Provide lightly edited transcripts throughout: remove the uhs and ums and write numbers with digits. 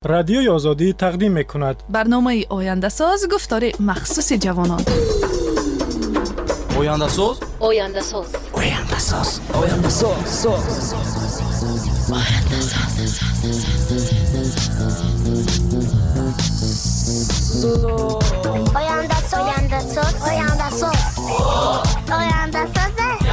رادیوی آزادی تقدیم می‌کند. برنامه آینده ساز گفتار مخصوص جوانان. آینده ساز. آینده ساز. آینده ساز. آینده ساز. آینده ساز. آینده ساز. آینده ساز.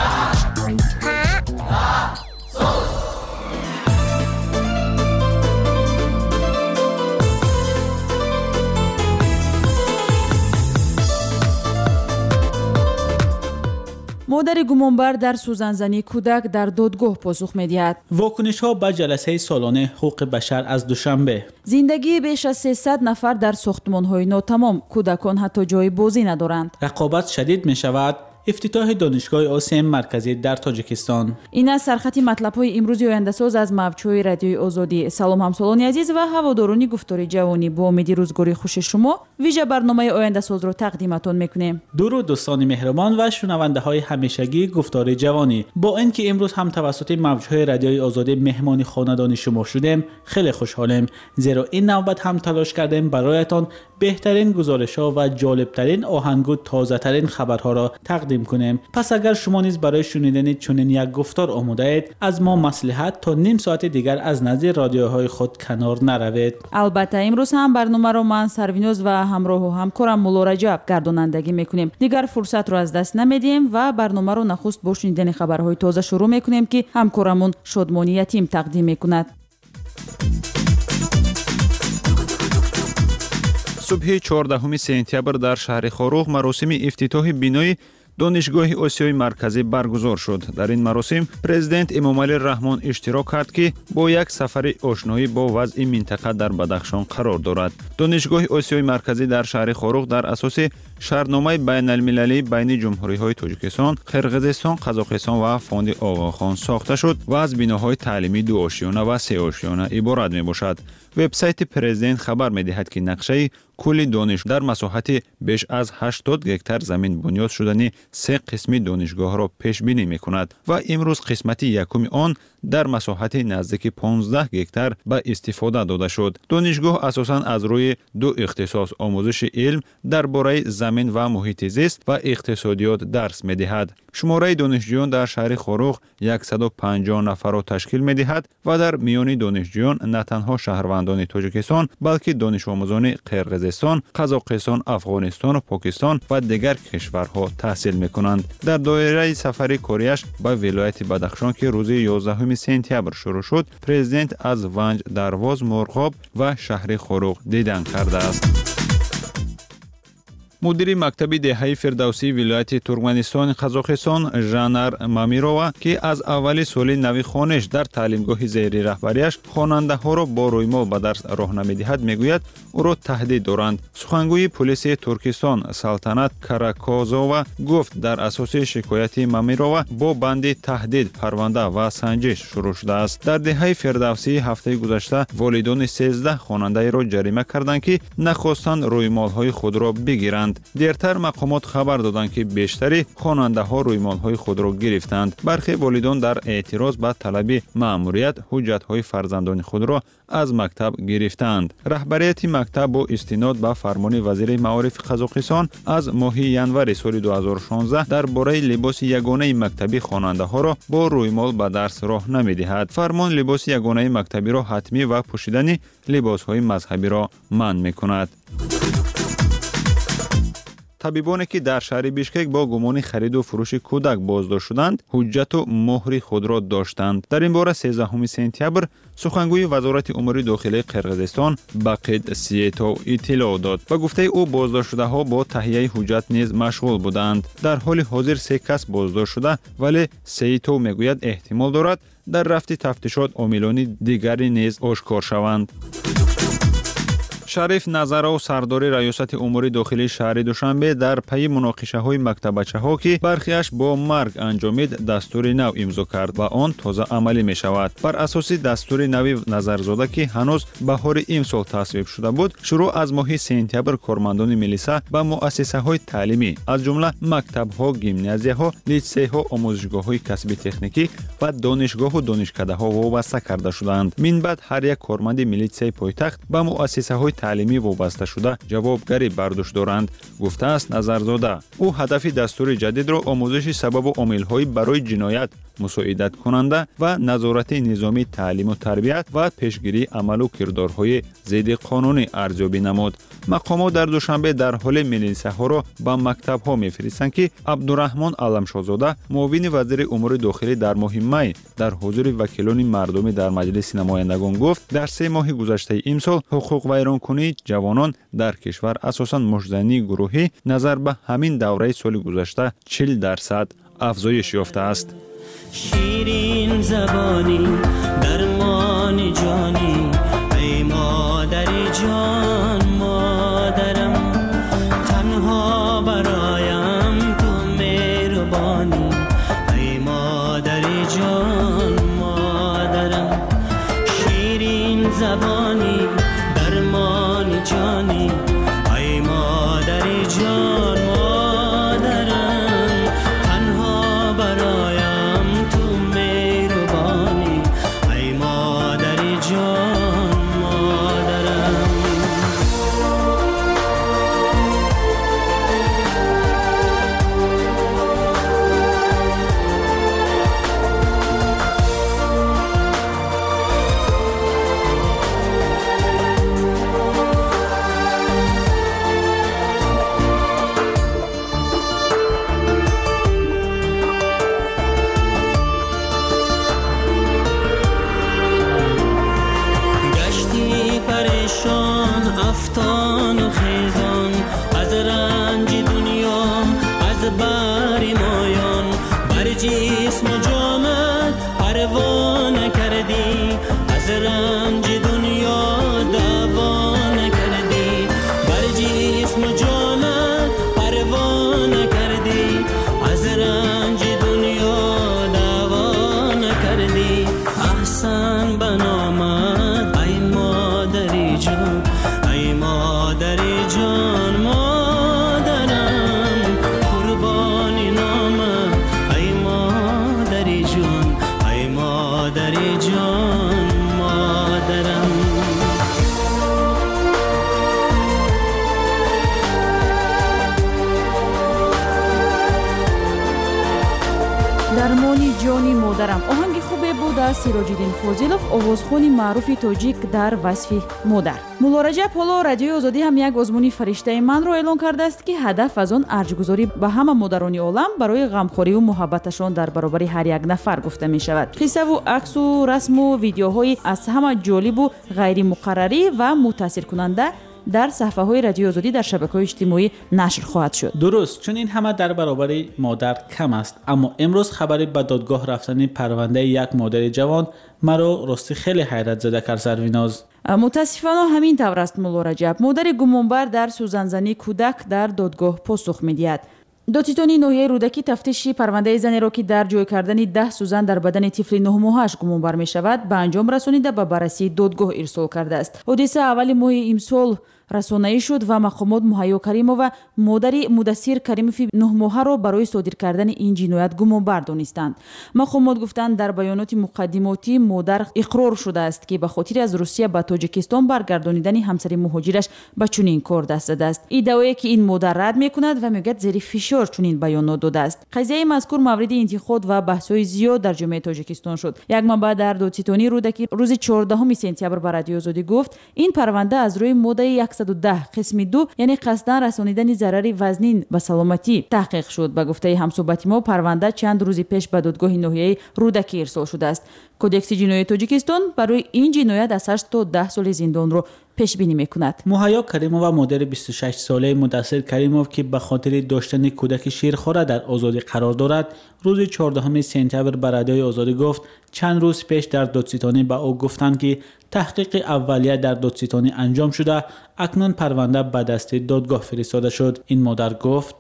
مادر گمانبر در سوزنزنی کودک در دادگاه پاسخ می‌دهد. واکنش‌ها به جلسه سالانه حقوق بشر از دوشنبه. زندگی بیش از 300 نفر در ساختمان‌های ناتمام. کودکان حتی جای بازی ندارند. رقابت شدید می‌شود. افتتاح دانشگاه آسیای مرکزی در تاجیکستان. این است سرخط مطلب‌های امروزی آینده ساز از موج‌های رادیوی آزادی. سلام همسالان عزیز و هواداران گفتار جوانی، با امید روزگاری خوش شما ویژه برنامه آینده ساز را تقدیمتان می‌کنیم. درود دوستان مهربان و شنونده‌های همیشگی گفتار جوانی. با اینکه امروز هم توسط موج‌های رادیوی آزادی مهمان خانه‌دان شما شدیم، خیلی خوشحالیم، زیرا این نوبت هم تلاش کردیم برایتان بهترین گزارش‌ها و جالب‌ترین آهنگ و تازه‌ترین خبرها را تقدیم کنیم. پس اگر شما نیز برای شنیدن چنین یک گفتار آماده اید، از ما مصلحت تا نیم ساعت دیگر از نزد رادیوهای خود کنار نروید. البته امروز هم برنامه را من سروینوز و همراه و همکارم مولا رجب گردانندگی میکنیم. دیگر فرصت را از دست نمیدیم و برنامه را نخست با شنیدن خبرهای تازه شروع میکنیم که همکارمون شادمانی یتیم تقدیم میکند. صبح 14 سپتامبر در شهر خاروغ مراسم افتتاح بینای دانشگاه آسیای مرکزی برگزار شد. در این مراسم پرزیدنت امامعلی رحمان اشتراک کرد که با یک سفر آشنایی با وضع منطقه در بدخشان قرار دارد. دانشگاه آسیای مرکزی در شهر خاروغ در اساس شرطنامه بین المللی بین جمهوری‌های تاجیکستان، قرقیزستان، قزاقستان و فوند آقاخان ساخته شد و از بناهای تعلیمی 2 آشیانه و 3 آشیانه عبارت میباشد. وبسایت پرزیدنت خبر می‌دهد که نقشه کل دانش در مساحت بیش از 80 هکتار زمین بنیاد شدن 3 قسم دانشگاه را پیش بینی می‌کند و امروز قسمت یکم آن در مساحت نزدیک 15 هکتار به استفاده داده شد. دانشگاه اساساً از روی 2 اختصاص آموزش علم درباره زمین و محیط زیست و اقتصادیات درس می‌دهد. شماره دانشجویان در شهر خاروغ 150 نفر را تشکیل می‌دهد و در میان دانشجویان نه تنها شهروندان تاجیکستان بلکه دانش آموزان قرقیزستان، قزاقستان، افغانستان و پاکستان و دیگر کشورها تحصیل می‌کنند. در دایره سفر کاریش به ولایت بدخشان که روز 11 سپتامبر شروع شد، پرزیدنت از ونج، درواز، مرغاب و شهر خاروغ دیدن کرده است. مدیر مکتب دهه فردوسی ولایت ترکمنستان قزاقستان ژانار مامیرова که از اول سال نو خوانش در تعلیمگاه زیر رهبریش خواننده ها را با رویمال به درس راه نمیدهد میگوید او را تهدید دارند. سخنگوی پلیس ترکستان سلطنت کاراکوزова گفت در اساس شکایت مامیرova با بند تهدید پرونده و سنجش شروع شده است. در دهه فردوسی هفته گذشته والدان 13 خواننده را جریمه کردند که نخواستند رویمال های خود را بگیرند. دیرتر مقامات خبر دادند که بیشتری خواننده ها رویمال های خود را گرفتند. برخی والدان در اعتراض به طلب مأموریت حجت های فرزندان خود را از مکتب گرفتند. رهبریت مکتب با استناد به فرمان وزیر معارف قزاقستان از ماه ژانویه سال 2016 درباره لباس یگانه مکتبی خواننده ها را با رویمال به درس راه نمیدهد. فرمان لباس یگانه مکتبی را حتمی و پوشیدن لباس های مذهبی را منع میکند. طبیبانی که در شهر بیشکک با گمان خرید و فروش کودک بازداشت شدند، حجت و مهر خود را داشتند. در این باره 13 سپتامبر سخنگوی وزارت امور داخلی قرقیزستان باقید سیتو اطلاع داد و گفته او بازداشت شده ها با تهیه حجت نیز مشغول بودند. در حال حاضر 3 کس بازداشت شده، ولی سیتو میگوید احتمال دارد در رفت تفتیشات عاملان دیگری نیز آشکار شوند. шариф назаров сардори раёсати умури дохилии шаҳри душанбе дар пайи муноқишаҳои мактабачаҳо ки бархиаш бо марг анҷомид дастури нав имзо кард ва он тоза амалӣ мешавад. Бар асоси дастури нави назарзода ки ҳанӯз баҳори имсол тасвиб шуда буд, шурӯъ аз моҳи сентябр кормандони милиса ба муассисаҳои таълимӣ аз ҷумла мактабҳо, гимназияҳо, литсейҳо, омӯзишгоҳҳои касби техникӣ ва донишгоҳу донишкадаҳо вобаста карда шуданд. Минбаъд ҳар як корманди милитсияи пойтахт ба муассисаҳои таълимӣ вобаста шуда ҷавобгарӣ бар дӯш доранд, гуфтааст Назарзода. ӯ ҳадафи дастури ҷадидро омӯзиши сабабу омилҳои барои ҷиноят, мусоидаткунанда ва назорати низомии таълиму тарбият ва пешгирии амалу кирдорҳои зидди қонунӣ арзёбӣ намуд. мақомот дар душанбе дар ҳоле милисаҳоро ба мактабҳо мефиристанд ки Абдураҳмон Аламшозода, муовини вазири умури дохилӣ дар моҳи май дар ҳузури вакилони мардумӣ дар маҷлиси намояндагон гуфт, дар 3 моҳи гузаштаи имсол ҳуқуқвайронкунии ҷавонон дар кишвар асосан муждании гурӯҳӣ назар ба ҳамин давраи соли гузашта 40% афзоиш ёфтааст. شیرین زبانی درمان جانی ای مادر جان مادرم تنها برایم تو مهربانی ای مادر جان مادرم شیرین زبانی درمان جانی ای مادر جان مادرم تنها برایم افتان و خیزان از رنج دنیا از بر مایان بر جسم و جانت پروا نکردی از رنج دنیا دوا نکردی بر جسم و جانت پروا نکردی از رنج دنیا دوا نکردی احسن بنامد ای مادری جان ای مادری جان مادرم قربانی نامم ای مادری جان ای مادری جان مادرم дармони ҷони модарам оҳанги хубе буд аз Сироҷиддин Фозилов, овозхони маъруфи тоҷик дар васфи модар. Мулло Раҷаб ҳоло Радиои Озодӣ ҳам як озмуни фариштаи манро эълон кардааст ки ҳадаф аз он арҷгузорӣ ба ҳама модарони олам барои ғамхориву муҳаббаташон дар баробари ҳар як нафар гуфта мешавад. қиссаву аксу расму видеоҳои аз ҳама ҷолибу ғайримуқаррарӣ ва мутаъссиркунанда дар саҳфаҳои Радиои Озодӣ дар шабакаҳои иҷтимоӣ нашр хоҳад шуд. дуруст, чун ин ҳама дар баробари модар кам аст, аммо имрӯз хабари ба додгоҳ рафтани парвандаи як модари ҷавон маро рости хеле ҳайратзада кард. Сарвиноз, мутаассифона ҳамин тавр аст. Мулло Раҷаб, модари гумонбар дар сӯзанзании кӯдак дар додгоҳ посух медиҳад. додситони ноҳияи рӯдакӣ тафтиши парвандаи занеро ки дар ҷой кардани 10 сӯзан дар бадани тифли 9 моҳааш гумонбар мешавад ба анҷом расонида ба баррасии додгоҳ ирсол кардааст. ҳодиса аввали моҳи имсол расонаӣ шуд ва мақомот Муҳайё Каримова модари Мудассир Каримови 9 моҳаро барои содир кардани ин ҷиноят гумонбар донистанд. мақомот гуфтанд дар баёноти муқаддимотӣ модар иқрор шудааст ки ба хотири аз Русия ба Тоҷикистон баргардонидани ҳамсари муҳоҷираш ба чунин кор даст задааст. иддаое ки ин модар рад мекунад ва мегӯяд зери фишор чунин баёнот додааст. қазияи мазкур мавриди интиқод ва баҳсҳои зиёд дар ҷомеаи Тоҷикистон шуд. як манбаъ дар додситонии рӯдакӣ рӯзи 14 сентябр ба Радиои Озодӣ гуфт, ин парванда аз рӯи моддаи 110 қисми 2 яъне қасдан расонидани зарари вазнин ба саломатӣ таҳқиқ шуд. ба гуфтаи ҳамсӯҳбати мо парванда чанд рӯзи пеш ба додгоҳи ноҳияи рӯдакӣ ирсол шудааст. кодекси ҷинояи Тоҷикистон барои ин ҷиноят аз 8 то 10 соли зиндонро пешбинӣ мекунад. Муҳайё Каримова модари 26 солаи Мудассир Каримов ки ба хотири доштани кӯдаки ширхора дар озодӣ қарор дорад, рӯзи 14 сентябр ба Радиои Озодӣ гуфт, чанд рӯз пеш дар додситонӣ ба ӯ гуфтанд ки تحقیق اولیه در دادستانی انجام شده اکنون پرونده به دست دادگاه فرستاده شد. این مادر گفت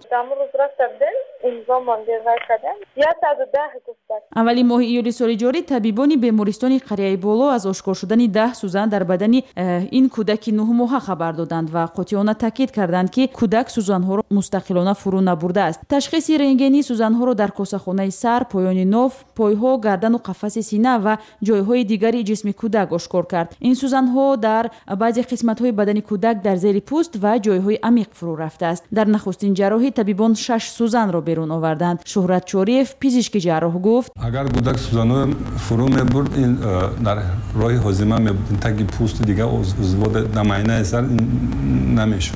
اولی ماه ایول سال جاری طبیبان بیمارستان قریه بالا از اشکار شدن 10 سوزن در بدن این کودک 9 ماهه خبر دادند و قاطعانه تاکید کردند که کودک سوزن‌ها را مستقلانه فرو نبرده است. تشخیص رنگینی سوزن‌ها را در کاسه‌خانه سر، پایان ناف، پای‌ها، گردن و قفس سینه و جای‌های دیگری جسم کودک آشکار کرد. این سوزن‌ها در بعضی قسمت‌های بدن کودک در زیر پوست و جای‌های عمیق فرو رفته است. در نخستین جراحی طبیبان 6 سوزن را بیرون آوردند. شهرت شریف پزشک جراح گفت اگر کودک سوزن‌ها فرو می‌برد این در راه هاضمه می‌بود تاکه پوست دیگه عضوات نماینده سر نمی‌شد.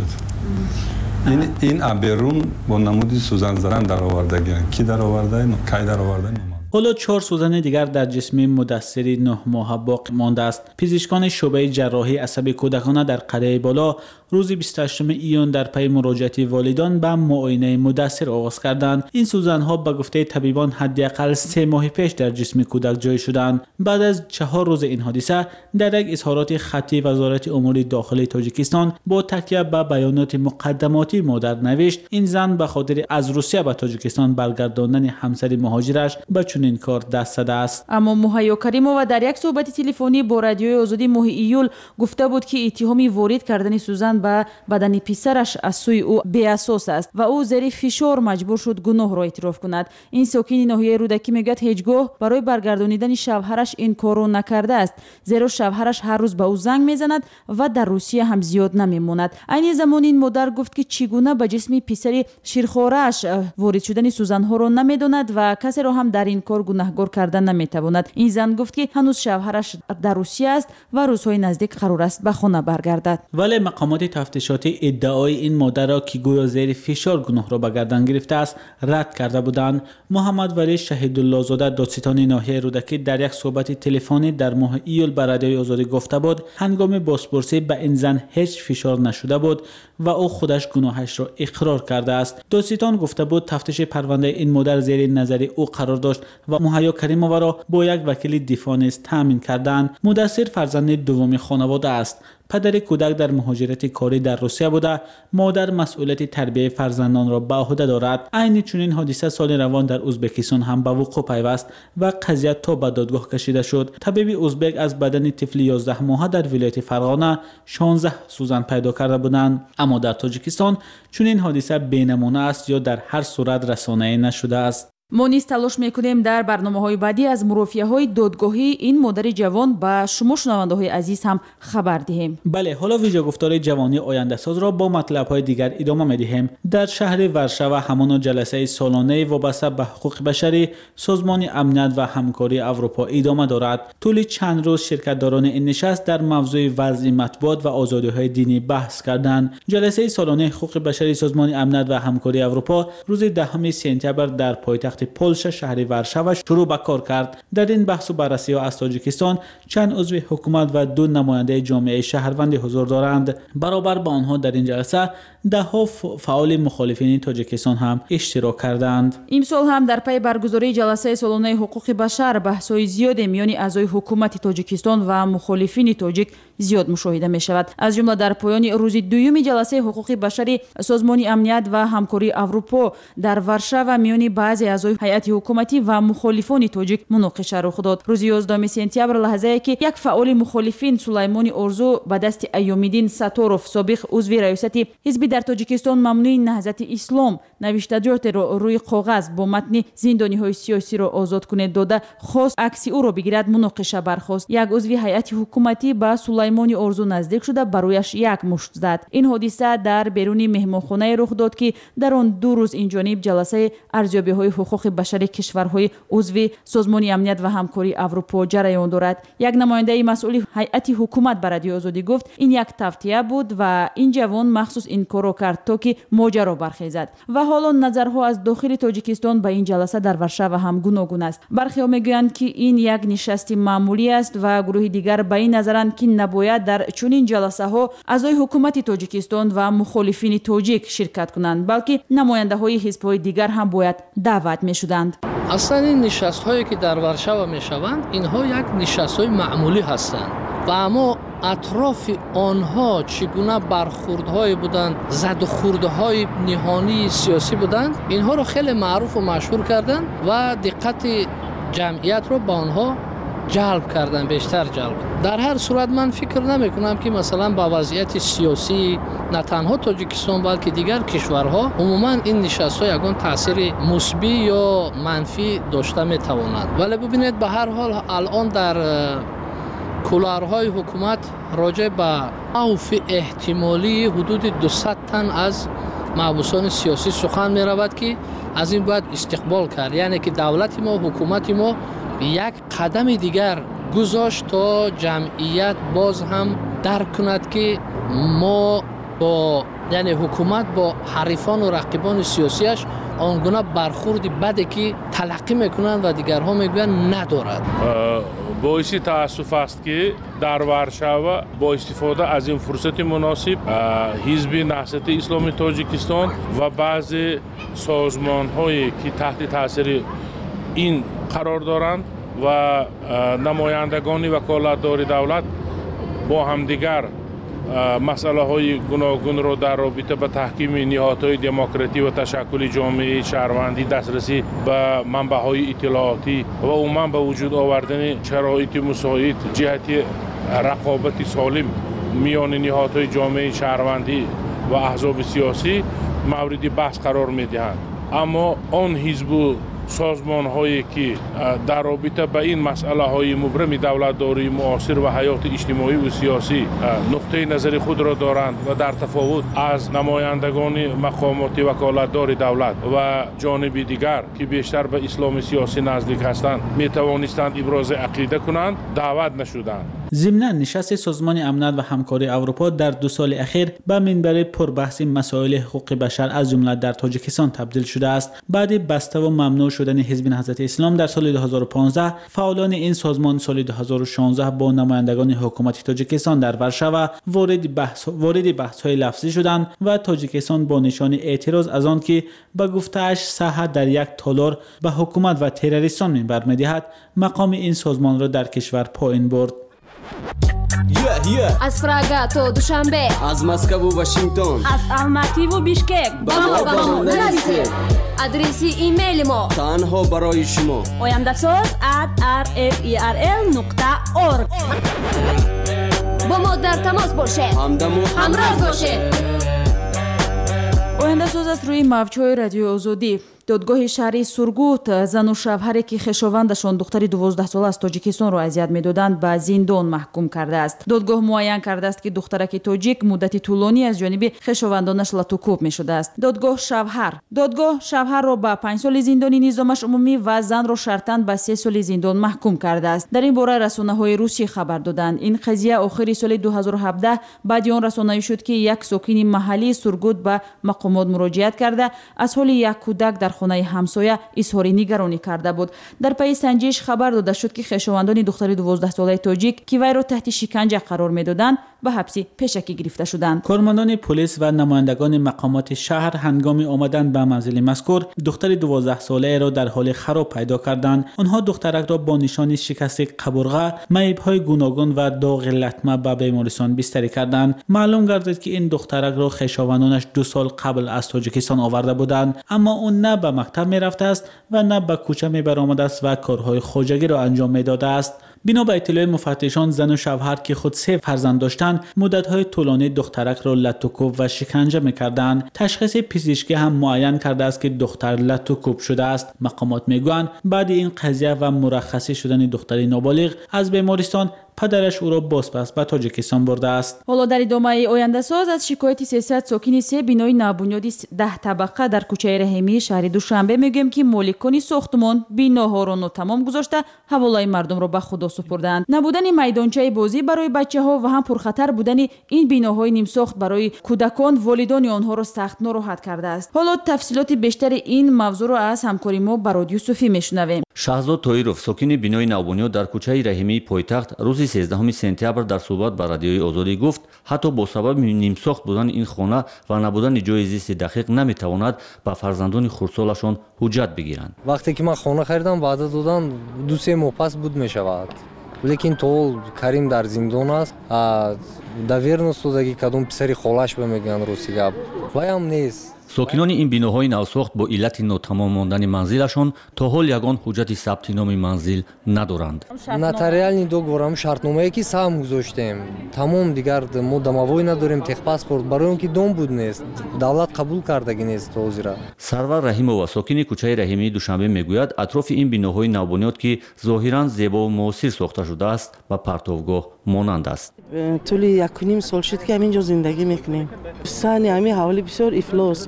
این ابرون با نمود سوزن زدن در آوردگی کی در آورده کی در آورده حالا 4 سوزن دیگر در جسم مدثر 9 ماهه باقی مانده است. پزشکان شعبه جراحی عصب کودکان در قریه بالا روز 28 ایون در پی مراجعت والدان به معاینه مدثر آغاز کردند. این سوزن‌ها به گفته طبیبان حداقل 3 ماه پیش در جسم کودک جای شدند. بعد از 4 روز این حادثه در یک اظهارات خطی وزارت امور داخلی تاجیکستان با تکیه به بیانات مقدماتی مادر نوشت این زن به خاطر از روسیه به تاجیکستان برگرداندن همسر مهاجرش به چنین کار دست زده است. اما مهیا کریمووا در یک صحبت تلفنی با رادیوی آزادی ماه ایول گفته بود که اتهامی وارد کردن سوزن به بدن پسرش از سوی او بی اساس است و او زیر فشار مجبور شد گناه را اعتراف کند. این ساکن ناحیه رودکی میگوید هیچگاه برای برگردانیدن شوهرش این کار را نکرده است، زیرا شوهرش هر روز به او زنگ میزند و در روسیه هم زیاد نمیماند. عین زمان این مادر گفت که چگونه به جسم پسر شیرخواره‌اش وارد شدن سوزن ها را نمیداند و کسی را هم در این کار گناهکار کردن نمیتواند. این زن گفت که هنوز شوهرش در روسیه است و روزهای نزدیک قرار است به خانه برگردد. ولی مقامات تفتیشاتی ادعای این مادر را که گویا زیر فشار گناه را به گردن گرفته است رد کرده بودند. محمد ولی شهیدالله زاده دادستان ناحیه رودکی در یک صحبت تلفنی در ماه ایول به رادیوی آزادی گفته بود هنگام بازپرسی به این زن هیچ فشار نشده بود و او خودش گناهش را اقرار کرده است. دادستان گفته بود تفتیش پرونده این مادر زیر نظر او قرار داشت و مهیا کریمووا را با یک وکیل دفاع نیز تامین کردند. مدثر فرزند دوم خانواده است. پدر کودک در مهاجرت کاری در روسیه بوده. مادر مسئولیت تربیت فرزندان را به عهده دارد. عین چنین حادثه سال روان در ازبکستان هم به وقوع پیوست و قضیه تا به دادگاه کشیده شد. طبیب ازبک از بدن طفل 11 ماهه در ولایت فرغانه 16 سوزن پیدا کرده بودند. اما در تاجیکستان چنین حادثه بی‌نمونه است یا در هر صورت رسانه‌ای نشده است. ما نیز تلاش میکنیم در برنامه‌های بعدی از مرافعه‌های دادگاهی این مادر جوان به شما شنونده‌های عزیز هم خبر دهیم. بله، حالا ویژه گفتار جوانی آینده ساز را با مطلب‌های دیگر ادامه می‌دهیم. در شهر ورشوا همان جلسه سالانه وابسته به حقوق بشری سازمان امنیت و همکاری اروپا ادامه دارد. طول چند روز شرکت‌داران این نشست در موضوع وضع مطبوعات و آزادی‌های دینی بحث کردند. جلسه سالانه حقوق بشری سازمان امنیت و همکاری اروپا روز 10 سپتامبر در پایتخت پولش شهر ورشوا شروع به کار کرد. در این بحث و بررسی ها از تاجیکستان چند عضو حکومت و 2 نماینده جامعه شهروند حضور دارند. برابر با آنها در این جلسه 10 فعال مخالفین تاجیکستان هم اشتراک کردند. امسال هم در پی برگزاری جلسه سالانه حقوق بشر بحث‌های زیاد میان اعضای حکومت تاجیکستان و مخالفین تاجیک زیاد مشاهده می شود. از جمله در پایان روز دوم جلسه حقوق بشری سازمان امنیت و همکاری اروپا در ورشوا میان بعضی اعضای هیئت حکومتی و مخالفان تاجیک مناقشه رخ داد. روز 11 سپتامبر لحظه‌ای که یک فعال مخالفین سلیمانی ارزو به دست ایومیدین ساتوروف سابق عضو ریاست حزب در تاجیکستان ممنوع نهضت اسلام نوشتجات را روی کاغذ با متن زندانی‌های سیاسی را آزاد کنید داده خواست عکس او را بگیرد مناقشه برخاست. یک عضو هیئت حکومتی با سلیمانی ارزو نزدیک شده برایش یک مشت زد. این حادثه در بیرون مهمانخانه رخ داد که در آن 2 روز این جانب جلسه ارزیابی‌های حقوق بشری کشورهای عضو سازمان امنیت و همکاری اروپا جریان دارد. یک نماینده مسئول هیئت حکومت بر رادیو آزادی گفت این یک تفتیه بود و این جوان مخصوص این کارو کرد تا که ماجرا برخیزد و حالا نظرها از داخل تاجیکستان به این جلسه در ورشوا هم گوناگون است. برخی‌ها میگویند که این یک نشست معمولی است و گروه دیگر به این نظرند که نباید در چنین جلسه‌ها اعضای حکومت تاجیکستان و مخالفین تاجیک شرکت کنند بلکه نماینده‌های حزب‌های دیگر هم باید دعوت می‌شدند. اصلا این نشست‌هایی که در ورشوا می‌شوند اینها یک نشست‌های معمولی هستند. و اما اطراف آنها چگونه برخوردهای بودند، زد و خوردهای نهانی سیاسی بودند، اینها رو خیلی معروف و مشهور کردند و دقت جمعیت رو با آنها جلب کردن، بیشتر جلب. در هر صورت من فکر نمی کنم که مثلا با وضعیت سیاسی نه تنها تاجیکستان بلکه دیگر کشورها عموما این نشست‌ها یگان تاثیر مثبت یا منفی داشته می تواند. ولی ببینید به هر حال الان در کولارهای حکومت راجع به اوف احتمالی حدود 200 تن از محبوسان سیاسی سخن می رود که از این باید استقبال کرد، یعنی که دولت ما، حکومت ما یک قدم دیگر گذاشت تا جمعیت باز هم درک کند که ما با یعنی حکومت با حریفان و رقیبان سیاسیش آنگونه برخورد بده که تلقی میکنند و دیگرها میگویند ندارد. باعث تاسف است که در وارشاوا با استفاده از این فرصت مناسب حزب نهضت اسلامی تاجیکستان و بعضی سازمان هایی که تحت تاثیر این قرار دارند و نمایندگان وکالتدار دولت با همدیگر مسئله های گوناگون را در رابطه با تحکیم نهادهای دموکراتی و تشکل جامعه شهروندی، دسترسی به منبع‌های اطلاعاتی و عموما به وجود آوردن شرایط مساعد جهت رقابت سالم میان نهادهای جامعه شهروندی و احزاب سیاسی مورد بحث قرار می‌دهند. اما آن حزب و سازمان هایی که در رابطه با این مسئله های مبرم دولتداری معاصر و حیات اجتماعی و سیاسی نقطه نظر خود را دارند و در تفاوت از نمایندگان مقامات وکالتدار دولت و جانب دیگر که بیشتر به اسلام سیاسی نزدیک هستند می توانستند ابراز عقیده کنند، دعوت نشدند. ضمناً نشست سازمان امنیت و همکاری اروپا در 2 سال اخیر به منبر پربحث مسائل حقوق بشر از جمله در تاجیکستان تبدیل شده است. بعد بسته و ممنوع شدن حزب نهضت اسلام در سال 2015 فعالان این سازمان سال 2016 با نمایندگان حکومت تاجیکستان در وارشاوا وارد بحث‌های لفظی شدند و تاجیکستان با نشان اعتراض از آن که به گفته‌اش صحت در $1 به حکومت و تروریستان منبر می‌دهد مقام این سازمان را در کشور پایین برد. از پراگا تا دوشنبه، از مسکو و واشنگتن، از الماتی و بیشکک با ما نرسید. ادرسی ایمیل ما تنها برای شما oyandasaz@rferl.org. با ما در تماس باشید، همراه باشید. oyandasaz از روی موج‌های رادیو آزادی. دادگاه شهری سورگوت زن و شوهری که خویشاوندشان دختری 12 ساله از تاجیکستان را اذیت می‌دادند به زندان محکوم کرده است. دادگاه معین کرده است که دخترک تاجیک مدتی طولانی از جانب خویشاوندانش لطوکوب می‌شده است. دادگاه شوهر را به 5 سال زندان نظامش عمومی و زن را شرطاً به 3 سال زندان محکوم کرده است. در این باره رسانه‌های روسی خبر دادند. این قضیه آخر سال 2017 بعد آن رسانه‌ای شد که یک ساکن محلی سورگوت به مقامات مراجعت کرده از حال یک کودک در خانه همسایه اظهار نگرانی کرده بود. در پی سنجش خبر داده شد که خویشاوندان دختر 12 ساله تاجیک که وی را تحت شکنجه قرار می‌دادند به حبس پیشکی گرفته شدند. کارمندان پلیس و نمایندگان مقامات شهر هنگام آمدن به منزل مذکور دختر 12 ساله را در حال خراب پیدا کردند. آنها دخترک را با نشان شکست قبرغه، معیب‌های گوناگون و داغ لطمه به بیمارستان بستری کردند. معلوم گردید که این دخترک را خویشاوندانش 2 سال قبل از تاجیکستان آورده بودند، اما اون نه به مکتب می رفته است و نه به کوچه می برآمده است و کارهای خواجگی را انجام می داده است. بنا به اطلاع مفتشان زن و شوهر که خود 3 فرزند داشتند مدت‌های طولانی دخترک را لطوکوب و شکنجه می‌کردند. تشخیص پزشکی هم معین کرده است که دختر لطوکوب شده است. مقامات میگویند بعد این قضیه و مرخصی شدن دختر نابالغ از بیمارستان پدرش او را بازپس به تاجیکستان برده است. حالا در ادامه oyandasaz از شکایت 300 ساکن 3 بینای نوبنیادی 10 طبقه در کوچه رحیمی شهر دوشنبه میگویم که مالکان ساختمان بیناها را ناتمام گذاشته حوالای مردم را به خدا سپردند. نبودن میدانچه بازی برای بچه‌ها و هم پرخطر بودن این بیناهای نیم ساخت برای کودکان والدان آنها را سخت ناراحت کرده است. حالا تفصیلات بیشتر این موضوع را از همکاری ما با رادیو صوفی میشنویم. شاهزاد طاهرов ساکن بینای نوبنیاد در کوچه رحیمی پایتخت روز 13 سپتامبر در صحبت با رادیوی آزادی گفت حتی با سبب نیمساخت بودن این خانه و نبودن جای زیست دقیق نمیتواند با فرزندان خردسالشان حجت بگیرند. وقتی که من خانه خریدم وعده دادن 2-3 ماه پس بود میشود، лекин то Карим дар зиндон аст. Даверност додагӣ кадом писари холаш бамегӯянд рости гап. Ваям нест. сокинони ин биноҳои навсохт бо иллати нотамом мондани манзилашон то ҳол ягон ҳуҷҷати сабти номи манзил надоранд. Нотариальни договорам шартномае ки сам гузоштем. Тамом дигар мо дамавой надорем, техпаспорт барои он ки дом буд нест. Давлат қабул кардаги нест ҳозира. Сарвар Раҳимова, сокини кӯчаи Раҳимии Душанбе мегӯяд, атрофи ин биноҳои навбунёд ки зоҳиран зебову муосир сохта шудааст ба партовгоҳ монанд аст. тӯли 1.5 сол шуд ки ҳамин ҷо зиндагӣ мекунем. сани ҳамин ҳавли бисёр ифлос.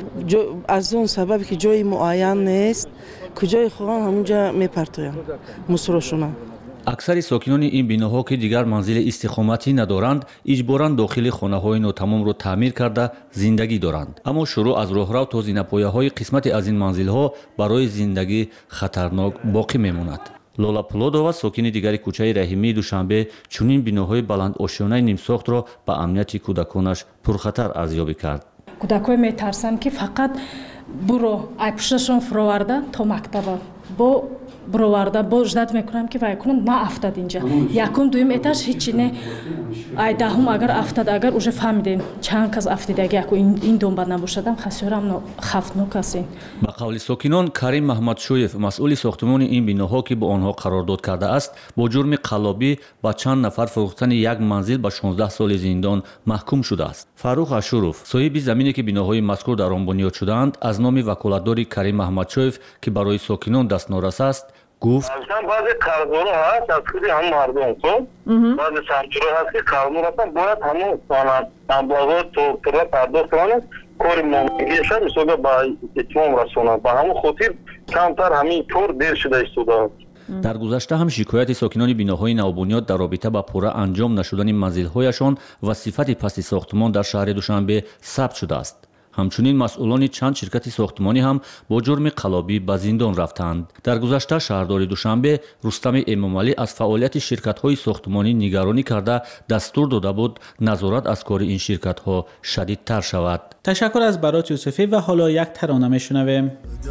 аз он сабабе ки ҷои муайян нест, куҷои хоҳан ҳамун ҷо мепартоянд мусрошона. аксари сокинони ин биноҳо ки дигар манзили истиқоматӣ надоранд, иҷборан дохили хонаҳои нотамомро таъмир карда зиндагӣ доранд. аммо шуруъ аз роҳрав то зинапояҳои қисмате аз ин манзилҳо барои зиндагӣ хатарнок боқӣ мемонад. лола пулодова, сокини дигари кӯчаи Раҳимии Душанбе, чунин биноҳои баландошёнаи нимсохтро ба амнияти кӯдаконаш пурхатар арзёбӣ кард. кӯдакҳое метарсанд ки фақат буро айпушташон фуроварда то мактаба бо буроварда бо ждат мекунам ки вай кунам на афтад инҷа якум дуюм этаж ҳичи не ай даҳум агар афтад агар уже фаҳмидем чанд кас афтидаги яку ин домба набошадам хасёрам хафтнок астин. ба қавли сокинон, Карим Маҳмадшӯев, масъули сохтмони ин биноҳо ки бо онҳо қарордод кардааст, бо ҷурми қаллобӣ ба чанд нафар фурӯхтани як манзил ба 16 соли зиндон маҳкум шудааст. Фаррух Ашуров, соҳиби замине ки биноҳои мазкур дар он бунёд шудаанд, аз номи ваколатдори Карим Маҳмадшӯев ки барои сокинон дастнорас аст гуфт: баъзе қарздора ҳаст аз худи ҳам мардум хоб баъзе самҷуро ҳаст ки қарздор ҳастан бояд ҳамон маблағҳо то пурра пардохт кунанд кори момигиашад мисола ба итмом расонанд ба ҳамон хотир камтар ҳамин кор дер шуда истодааст. дар гузашта ҳам шикояти сокинони биноҳои навбунёд дар робита ба пурра анҷом нашудани манзилҳояшон ва сифати пасти сохтмон дар шаҳри Душанбе сабт шудааст. ҳамчунин масъулони чанд ширкати сохтмонӣ ҳам бо ҷурми қаллобӣ ба зиндон рафтанд. дар гузашта шаҳрдори Душанбе Рустами Эмомалӣ аз фаъолияти ширкатҳои сохтмонӣ нигаронӣ карда дастур дода буд назорат аз кори ин ширкатҳо шадидтар шавад. ташаккур аз Барот Юсуфӣ ва ҳоло як тарона мешунавем.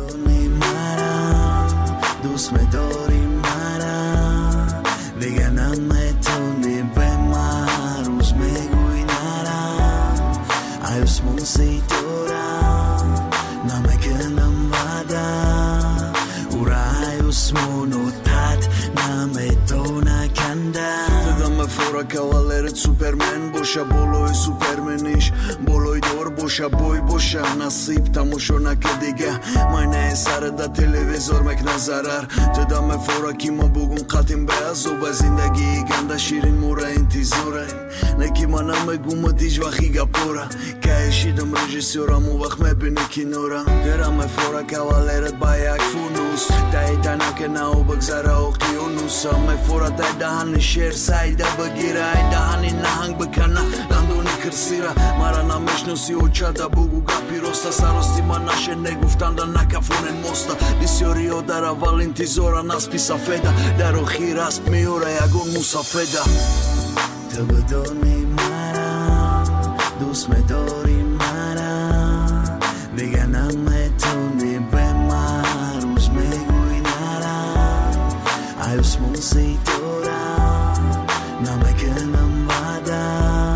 кавалерит супермен боша болои супермениш болои дор боша бой боша насиб тамошо накардига майнаи сарада телевизор мекна зарар тудаме фора ки ма бугум қатим беазоба зиндагии ганда ширин мура интизора неки ма намегума диж вахи гапора каешидам режиссёрам у вақт мебини кинора дераме фора кавалерит ба як фунус таитанаке нао багзара оқионуса мефора дай даҳани шер сайда багира ай даҳани наҳанг бикана дандони кирсира мара намешноси очада бугу гапи роста сарости ман нашен негуфтанда накафонен моста бисёриҳо дар аввал интизоран аспи сафеда дар охир асп меёра ягон мусафеда ту бидони мара дӯст медори мара дига наметони бе ман рӯз мегӯй нара ай усмон ситора намекунам вада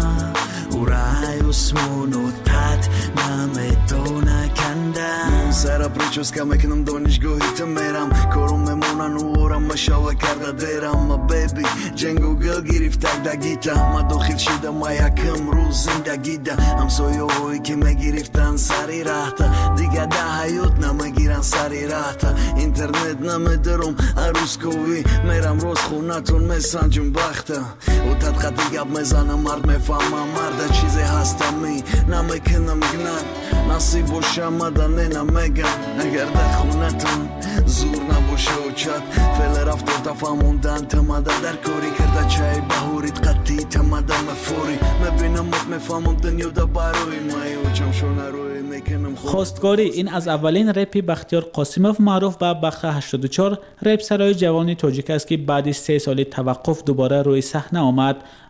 урай усмону тат наметона канда сара прическа мекунам донишгоҳи ту мерам корум мемонан уорам машава карда дерам ма беби ҷангу гил гирифтак дагита ма дохил шида ма якм рӯз зиндагида ҳамсояҳое ки мегирифтан сари раҳта дига да ҳаёт намегиран сари раҳта интернет намедорам арӯзковӣ мерам рост хонатон месанҷум бахта отат қати гап мезанам мард мефаҳма марда чизе ҳастами намекунам гнат насиб боша мадане намегам агар дар хонатон зур набоша очат феъле рафтор тафаҳмондан тамада дар корӣ карда чай баҳорит қатӣ тамада мефорӣ мебинам мот мефаҳмам дунё да барои май очам шонарои мекунам хостгорӣ ин аз аввалин репи Бахтиёр Қосимов маъруф ба Бахта 84 репсарои ҷавони тоҷик аст ки баъди 3 соли таваққуф дубора рӯи саҳна омад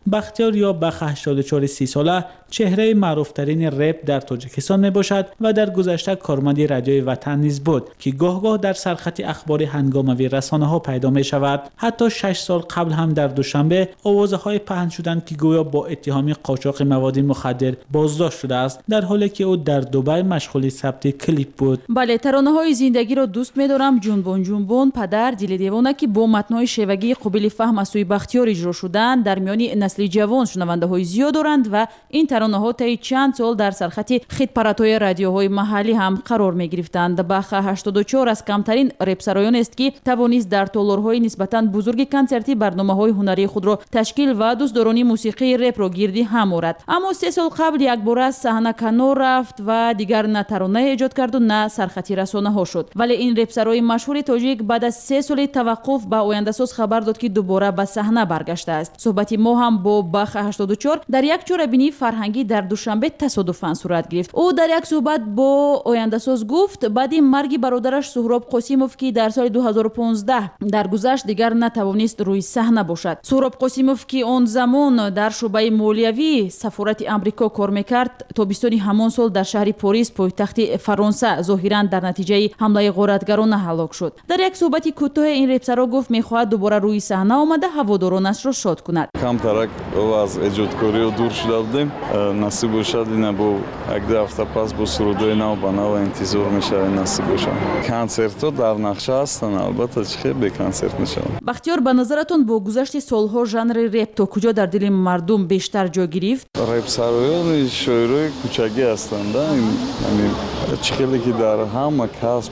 بختیار یا بخ 84 30 ساله چهره معروفترین رپ در تاجیکستان می باشد و در گذشته کارمند رادیوی وطن نیز بود که گاه گاه در سرخط اخبار هنگاموی رسانه ها پیدا می شود. حتی 6 سال قبل هم در دوشنبه آوازهای پهن شدند که گویا با اتهام قاچاق مواد مخدر بازداشت شده است، در حالی که او در دبی مشغول ثبت کلیپ بود. بله، ترانه های زندگی را دوست می دارم، جنبون جنبون، پدر، دل دیوانه که با متن‌های شیوگی قابل فهم از سوی بختیار اجرا شدند در میان نسل جوان شنونده های زیاد دارند و این ترانه ها طی چند سال در سرخط خط پرت‌های رادیوهای محلی هم قرار می گرفتند. بخ 84 از کمترین رپسرایان است که توانست در تالارهای نسبتاً بزرگ کنسرتی برنامه‌های هنری خود را تشکیل و دوستداران موسیقی رپ را گردی هم آورد. اما 3 سال قبل یک بار از صحنه کنار رفت و دیگر نه ترانه ایجاد کرد و نه سرخطی رسانه ها شد. ولی این رپسرای مشهور تاجیک بعد از 3 سال توقف به آینده ساز خبر داد که دوباره به صحنه برگشته است. صحبت ما هم با بخ 84 در یک چهاره‌بینی فرهنگی در دوشنبه تصادفاً صورت گرفت. او در یک صحبت با آینده ساز گفت بعد مرگ برادرش سهراب قاسیموف که در سال 2015 درگذشت دیگر نتوانست روی صحنه باشد. سهراب قاسیموف که آن زمان در شعبه مالیوی سفارت آمریکا کار میکرد، تابستان همان سال در شهر پاریس پایتخت فرانسه ظاهراً در نتیجه حمله غارتگرانه هلاک شد. در یک صحبت کوتاه این رپسر گفت میخواهد دوباره روی صحنه آمده هوادارانش را شاد کند. کمترک از ایجادکاری دور شده بودیم، نصیب شد اینا با یک دو هفته پس با سرودای نو با نو انتظار میشه نصیب شد. کنسرت ها در نقشه هستن، البته چه به کنسرت میشه. بختیار به نظرتون با گذشت سالها ژانر رپ تا کجا در دل مردم بیشتر جا گرفت؟ رپسرایان شاعرای کوچگی هستند. یعنی چیزی که در همه کسب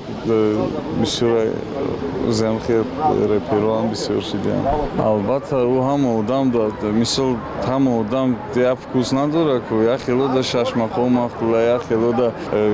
بسیار زمخیر رپران بسیار شدن. البته او هم آدم داد، مثل هم آدم افکوس نداره که یا خیلی دا ششمقو مخوله، یا خیلی دا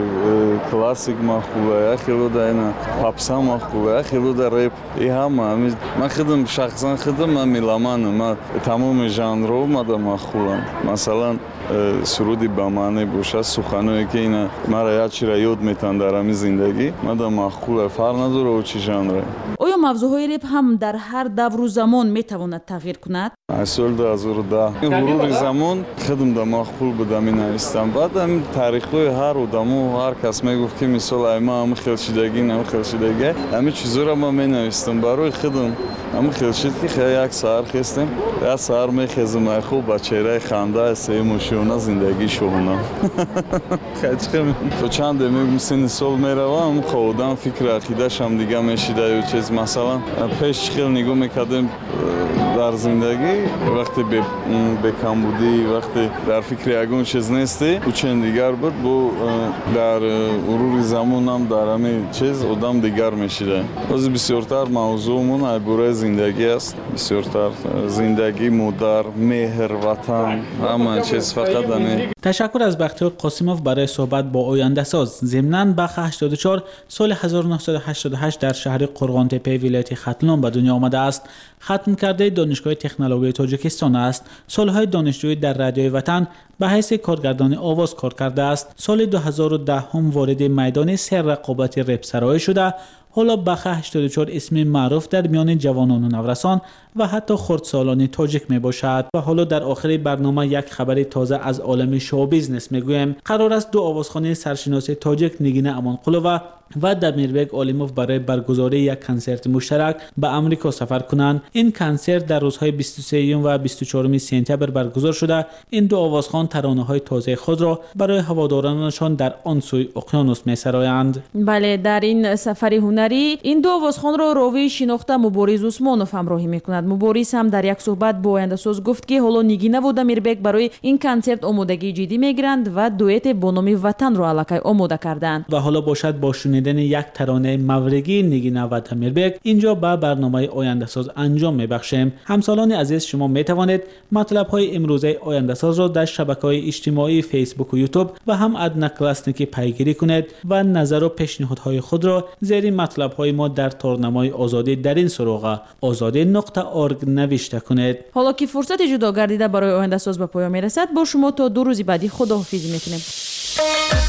کلاسیک مخوله، یا خیلی دا اینا پاپسا مخوله، یا خیلی دا رپ. این همه من خودم شخصا خودم میلمانم، من تمام ژانرها مخولم. مثلا سرودی با معنی باشه، سخنایی که اینا مرا یاد چیرا یاد میتن در همین زندگی، من مخوله، فرق نداره او چی ژانره. آیا موضوعهای رپ هم در هر دور و زمان میتواند تغییر کند؟ سال 2010 غرور زمان خودم در مخول بودم اینستم. بعد هم تاریخ‌های هر آدم و هر کس میگفت که مثلا ما هم خلشیدگی نه خلشیدگی همه چیزا رو ما مینویستم برای خودم. هم خلشید که خیلی یک سر خستم، یک سر میخزم خوب با چهره خنده سه مشونه زندگی شونا. خیلی تو چند میگم سن سال میروم خودم فکر عقیده‌ش هم دیگه میشیده و چیز مثلا پیش خیلی نگاه میکردم در زندگی وقتی به کم بودی، وقتی در فکر یگون چیز نیستی و چند دیگر بود با در غرور زمان هم در همه چیز آدم دیگر میشیده. باز بسیارتر موضوعمون عباره زندگی است، بسیارتر زندگی، مادر، مهر، وطن، همه چیز فقط همین. تشکر از بختیار قاسیموف برای صحبت با آینده ساز. ضمناً بخ 84 سال 1988 در شهر قرغان‌تپه ولایت ختلان به دنیا آمده است. ختم کرده دانشگاه تکنولوژی تاجیکستان است. سالهای دانشجویی در رادیوی وطن به حیث کارگردان آواز کار کرده است. سال 2010 هم وارد میدان سر رقابت رپسرایی شده. حالا بخ 84 اسم معروف در میان جوانان و نورسان و حتی خردسالان تاجیک می باشد. و حالا در آخر برنامه یک خبر تازه از عالم شو بیزنس می گویم. قرار است دو آوازخوان سرشناس تاجیک نگین امانقلووا و دمیربگ آلیموف برای برگزاری یک کنسرت مشترک به آمریکا سفر کنند. این کنسرت در روزهای 23 و 24 سپتامبر برگزار شده. این دو آوازخوان ترانه‌های تازه خود را برای هوادارانشان در آن سوی اقیانوس می‌سرایند. بله، در این سفر هنری این دو آوازخوان را راوی شناخته مبارز عثمانوف همراهی می‌کند. مبارز هم در یک صحبت با آینده ساز گفت که حالا نگینه و دمیربگ برای این کنسرت آمادگی جدی می‌گیرند و دوئت با نام وطن را الکی آماده کردند. و حالا باشد با شنیدن یک ترانه مورگی نگینه و دمیربگ اینجا به برنامه آینده ساز انجام می‌بخشیم. همسالان عزیز، شما می‌توانید مطلب‌های امروزه آینده ساز را در شبکه‌های اجتماعی فیسبوک و یوتیوب و هم ادنا کلاسنیکی پیگیری کنید و نظر و پیشنهادهای خود را زیر مطلب‌های ما در تورنمای آزادی در این سراغ azadi.org نوشته کنید. حالا که فرصت جدا گردیده برای آینده ساز به پایان میرسد، با شما تا 2 روز بعدی خداحافظی می‌کنیم.